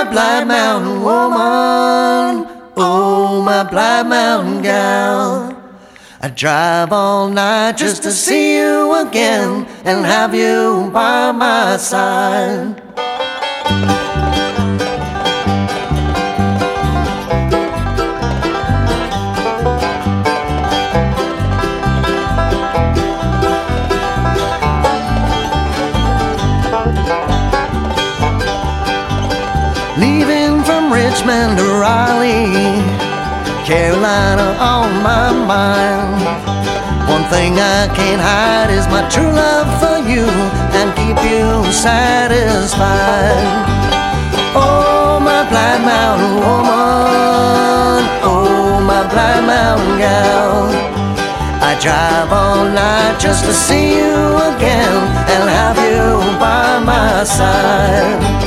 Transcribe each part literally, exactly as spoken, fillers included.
my Black Mountain woman, oh, my Black Mountain gal. I drive all night just to see you again and have you by my side. Leaving from Richmond to Raleigh, Carolina on my mind. One thing I can't hide is my true love for you and keep you satisfied. Oh, my Black Mountain woman, oh, my Black Mountain gal. I drive all night just to see you again and have you by my side.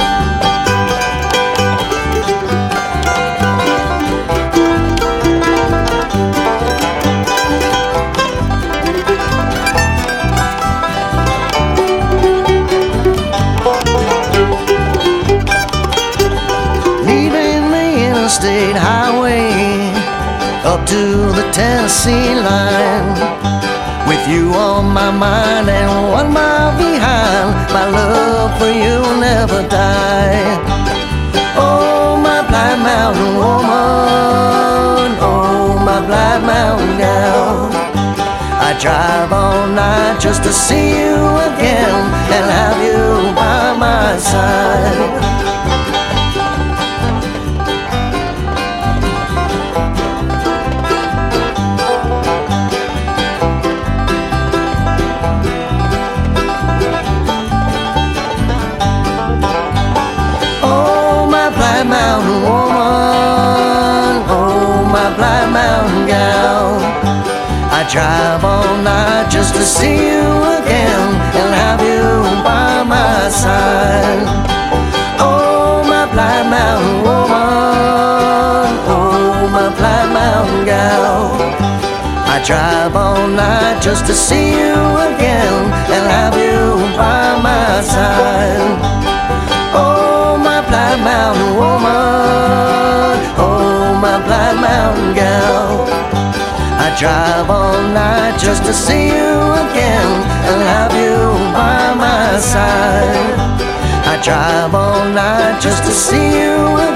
State highway up to the Tennessee line, with you on my mind and one mile behind. My love for you will never die. Oh, my Black Mountain woman, oh, my Black Mountain gal. I drive all night just to see you again and have you by my side. Black Mountain woman, oh, my Black Mountain gal. I drive all night just to see you again and have you by my side. Oh, my Black Mountain woman, oh, my Black Mountain gal. I drive all night just to see you again and have you by my side. Oh, my Black Mountain woman, oh, my Black Mountain gal. I drive all night just to see you again and have you by my side. I drive all night just to see you again.